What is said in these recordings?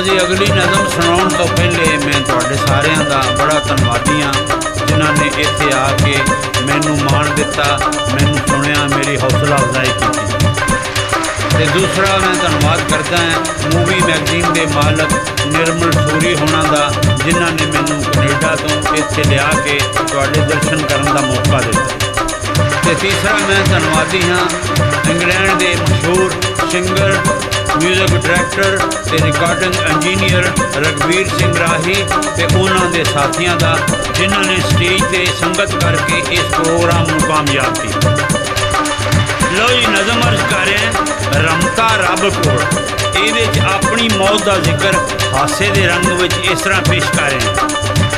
जी अगली नज़म सुनाउण तो पहले मैं तुहाडे सारिਆਂ ਦਾ बड़ा धन्नवादी हाँ जिन्हां ने इत्थे आके मैनू मान दिता, मैनू सुनिया, मेरी हौसला अफजाई की। ते दूसरा मैं धन्नवाद करदा हां मूवी मैगजीन के मालक निर्मल सूरी होना दा जिन्हां ने मैनू कनेडा तो इत्थे लिया के तुहाडे दर्शन करन दा मौका दिता। ते तीसरा मैं धन्नवादी हाँ इंग्लैंड के मशहूर सिंगर, म्यूजिक डायरैक्टर ते रिकॉर्डिंग इंजीनियर रघबीर सिंह राही ते उन्हां दे साथियां दा जिन्हां ने स्टेज ते संगत करके इस प्रोग्राम को कामयाब किया। लो जी नज़म अर्ज कर रहे हैं रमता रब कोल। इहदे च अपनी मौत का जिक्र हासे के रंग में इस तरह पेश कर रहे हैं।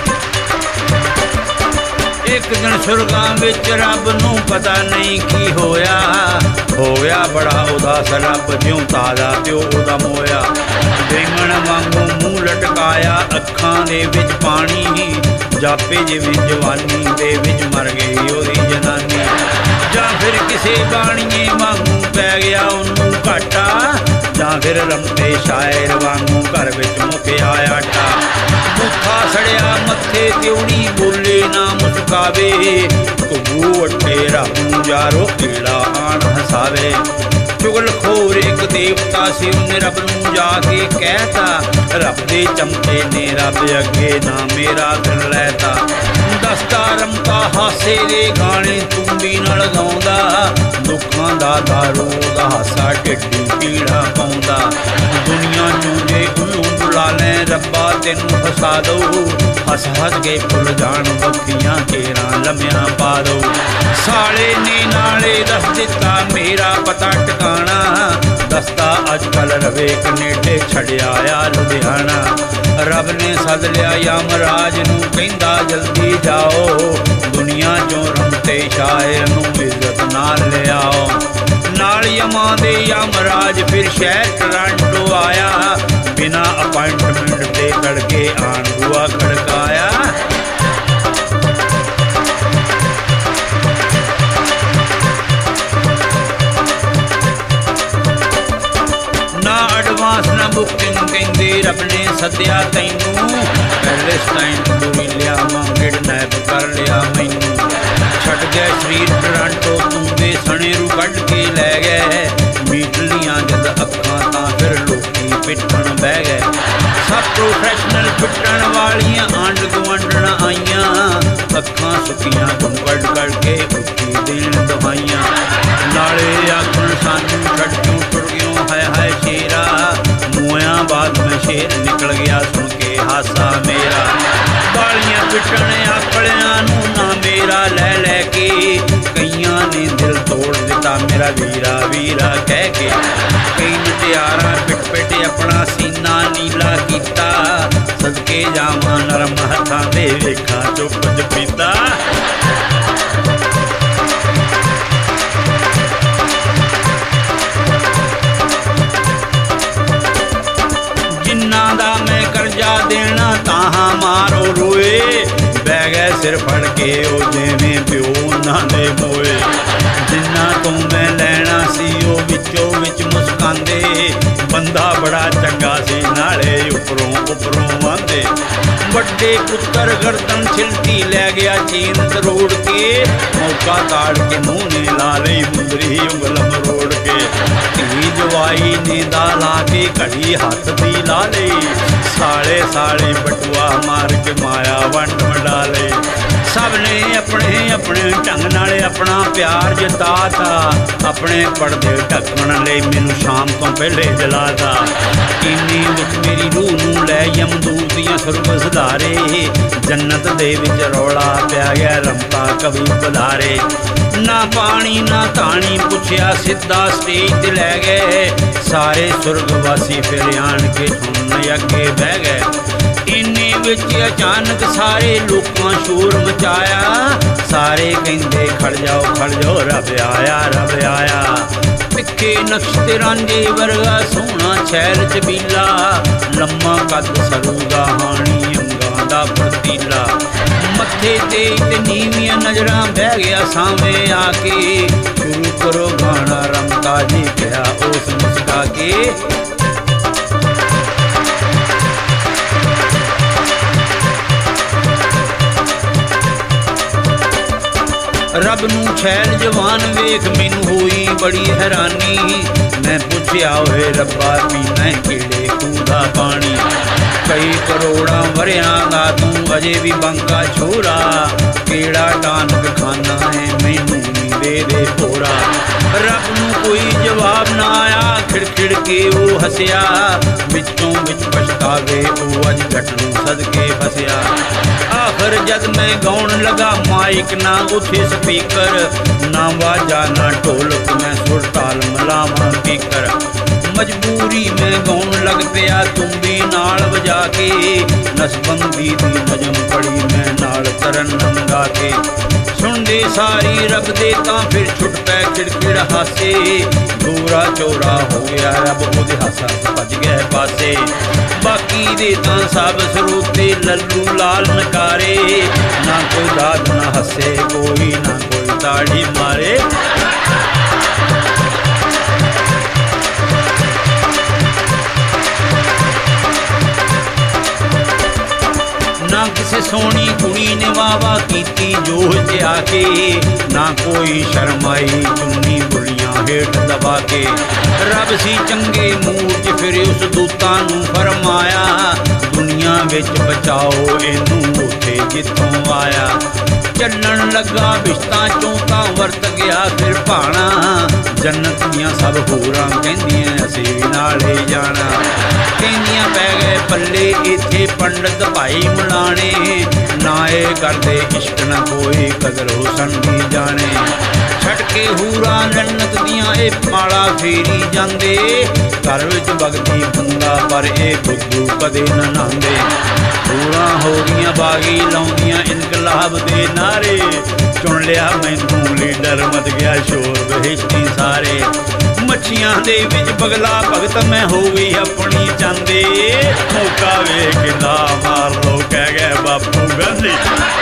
एक दिन सुरगां विच रब नूं पता नहीं की होया, हो गया बड़ा उदास रब ज्यों ताजा प्यो उदा मोया। बेंगण वांगू मूँह लटकाया अखां दे विच पानी, जापे जिवें जवानी दे विच मर गई ओदी जनानी। जां फिर किसे बाणीए वांगू पै गया उन्नू घाटा, जां फिर रमते शायर वांगू घर विच मुक्या आटा। मुखा सड़िया मत्थे त्योड़ी बोले ना मुस्कावे, घुगू अट्टे रब यारो कीड़ा आन हसावे। चुगलखोर एक देवता से उन्हें रब नूं जाके कहता, रब दे चमचे ने रब अगे ना मेरा कर लैता। दसदा रमता हासे दे गाने तुंबी नाल गाउंदा, दुखां दा दारू दा हासा ढिड्डी पीड़ा पाउंदा। दुनिया चों जे उन्नू बुला ले रब्बा तेनू फसा दो, हस हस के भुल जान बखियां केरा लम्या पा दो। साले ने नाले दस दिता मेरा पता टकाना, दसता अजकल रवे कनेडे छड़िया आ लुधियाना। रब ने सद लिया यमराज नूं कहंदा जल्दी जाओ, दुनिया चों रमते शायर नूं इज्जत नाल ले आओ। नाल यमां दे यमराज फिर शहर टोरंटो आया, बिना अपॉइंटमेंट दे कड़के आन बुआ खड़काया। ना एडवांस ना बुकिंग कहंदे रब ने सद्या तैनू, पैलेस्टाइन दूरी लिया किडनैप कर लिया मैनू। छट गया शरीर टोरंटो तुंबे सने रू कढ़ के लै गए, मीटलियां जद अखां तां फिर लोकी पिटण बह गए। सब प्रोफैशनल पिटण वालियां आंड गुआंढण आईयां, अखां सुखियां तुम कढ़ कढ़ के उठी देण दवाइयां। नाले आखण सानू छड़ क्यों टुर गयो हाय हाय शेरा, मूआं बाद में शेर निकल गया सुन के हासा मेरा। बालियां पिटण आकड़ियां नू ना मेरा लै लै के, कईयां ने दिल तोड़ दिता मेरा वीरा वीरा कह के। कई मुटियारां पिट पिट अपना सीना नीला कीता, सदके जावां नरम हत्थां दे वेखां चुप चपीता। जिन्ना दा मैं करजा देना ताहां मारो रोए, बह गए सिर फड़ के ओ जिवें प्यो उन्हां दे मोए। जिन्ना तो मैं लैना सी ओ विचों विच मुस्कांदे, बंदा बड़ा चंगा सी नाले उपरों उपरों आंदे। बड़े पुत्तर गर्दन छिलती लै गया चीन तरोड़ के, मौका ताड़ के मुँह ने ला लई मुंदरी उंगल मरोड़ के। धी जवाई ने दा ला के घड़ी हथ दी ला लई, साले साले बटुआ मार के माया वंड वंडा ले। सब ने अपने अपने ढंग नाले अपना प्यार जताता, अपने पर्दे ढकण लई मैनू शाम तो पहले जलाता। इन्नी विच मेरी रूह नूं लै यमदूत दियां सुरग सुधारे, जन्नत दे विच रौला पै गया रमता कभी पधारे। ना पानी ना धानी पुछया सीधा स्टेज ते लै गए, सारे सुरगवासी फिर आन के सुन अगे बह गए। इन्ने विच अचानक सारे लोकां शोर मचाया, सारे कहंदे खड़ जाओ रब आया रब आया। तिखे नक्श ते रांझे वर्गा सोहना छैल चबीला, लम्मा कद सरू दा हाणी अंगां दा फरतीला। मत्थे ते नीवियां नजरां बह गया सामने आके, शुरू करो गाना रमता जी कहा उस मुस्का के। ਰੱਬ ਨੂੰ छैल जवान वेख मैनू होई बड़ी हैरानी। मैं पुछया होए रब्बा पीना किहड़े खूह दा पानी। कई करोड़ां वरियां दा तू अजे भी बांका छोरा। केड़ा टानक खाना है मैनू नी दे भोरा। रब नू कोई जवाब ना आया, खिड़ के वो हसिया। विचों विच पछतावे वो अज जट नू सदके फसिया। आखिर जद मैं गाउण लगा माइक ना उठे स्पीकर, ना वाजा ना ढोलक मैं सुर ताल मलावा पीकर। मजबूरी में गाउण लग पिया तुम्बी नाल वजा के। नसबंदी दी नजम पड़ी मैं नाल तरन्नम गा के। सुनदे सारी रब दे तां फिर छुट पै खिड़खिड़ हासे। दूरा चोरा हो गया रब ओदे हासा भज गए पासे। बाकी दे तां सब सरोते लल्लू लाल नकारे। ना कोई दाद ना हसे कोई, ना कोई ताड़ी मारे। ना किसी सोहनी कुड़ी ने वावा कीती जोह च आके। ना कोई शर्माई चुन्नी बुलियां हेठ दबा के। रब सी चंगे मूड च फिर उस दूतां नू फरमाया, दुनिया विच बचाओ इनू उथे जिथों आया। चलन लगा बिश्तां चों तां वरत गया फिर भाणा। जन्नत दियां सब होरां कहंदियां असीं भी नाले जाना। कहंदियां पै गए पल्ले इत्थे पंडित भाई मुलाने। ना ए करदे इश्क ना कोई कदर हुसन दी जाने। छट के हूरा जन्नत दियां ए माला फेरी जांदे। घर विच बगदी बंदा पर ए बुद्धू कदे ना नांदे। हूरां हो गईयां बागी लाउंदियां इनकलाब दे नारे। चुन लिया मैनू लीडर मच गया शोर बहिश्ती सारे। मच्छियां दे विच बगला भगत मैं हो गई अपनी चांदे। मौका वेख ना मार लो कह गए बापू गांधी।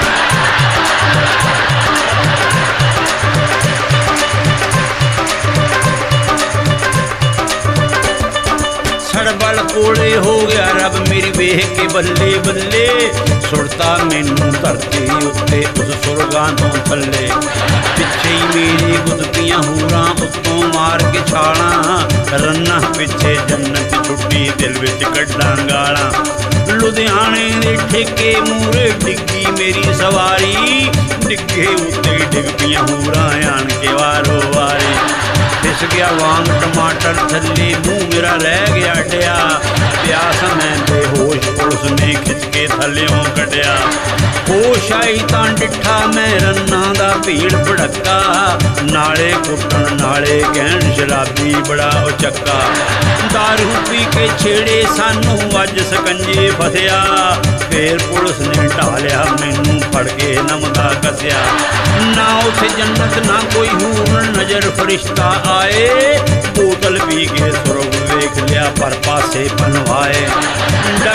सड़बल कोले हो गया रब मेरी वेख के बल्ले बल्ले। सुरता मैनू धरती उत्ते उस सुरगां तो थल्ले। पिछे ही मेरी गुदतियां हूरां उत्तों मार के छालां। रन्ना पिछे जन्नत छुट्टी दिल विच कड्डां गालां। लुधियाने दे ठेके मूरे डिग्गी मेरी सवारी। डिग्गे उत्ते डिग पियां हूरां आण के वारो वारी। फिस गया वांग टमाटर थल्ले मुँह मेरा रह गया टिया। प्यास मैं बेहोश पुलिस ने खिच के थल्लियों कटिया। होश आई तां डिठा मैं रन्ना दा भीड़ भड़का। नाले कुट्टन नाले कहण शराबी बड़ा उचक्का। दारू पी के छेड़े सानू अज सकंजे फसिया। फिर पुलिस ने ढालिया मैनू फड़ के नमदा कसिया। ना उथे जन्नत ना कोई हूर नजर फरिश्ता आए। बोतल पी के सुरग वेख लिया पर पासे बनवाए।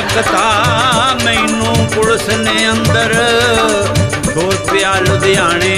डकता मैनू पुलिस ने अंदर छोड़ पिया लुधियाने।